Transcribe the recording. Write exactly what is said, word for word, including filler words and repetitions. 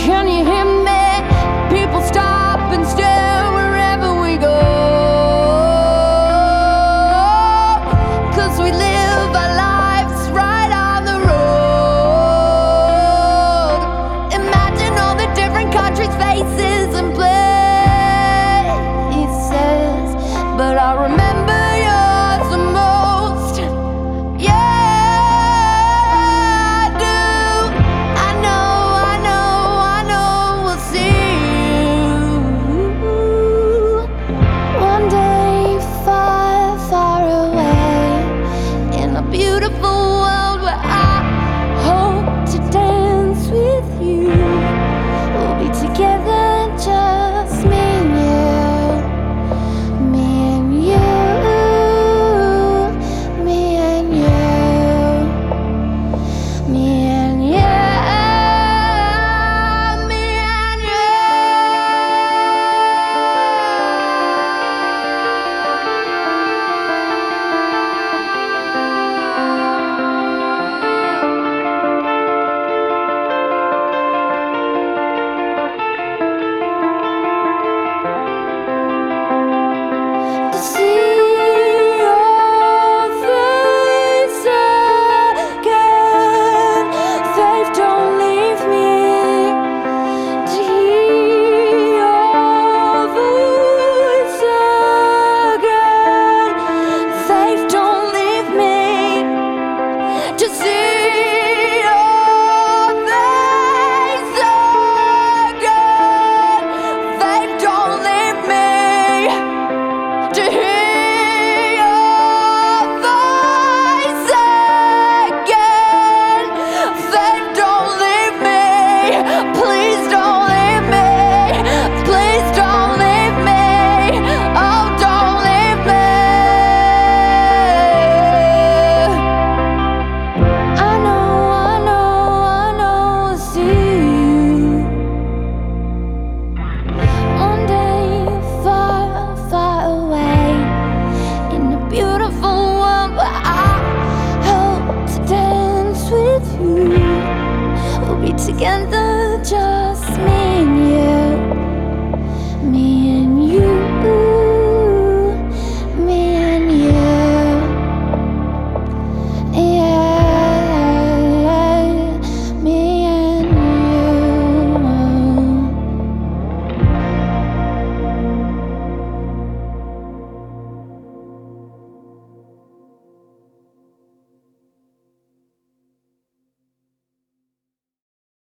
Can you hear me? People stop and stare wherever we go, 'cause we live our lives right on the road. Imagine all the different countries, faces and places, but I remember yours the most. Yeah, I do. I know, I know, I know we'll see you one day, far, far away, in a beautiful world where I hope to dance with you. We'll be together, just me and you, me and you, me and you, me and you, me and you. To see your face again, faith, don't leave me. To hear your voice again, faith, don't leave me. To see your face again, faith, don't leave me. To hear your voice again, faith, don't leave me. Please don't leave me. Please don't leave me. Oh, don't leave me. I know, I know, I know I'll see you one day, far, far away, in a beautiful world where I hope to dance with you. We'll be together, just me and you, me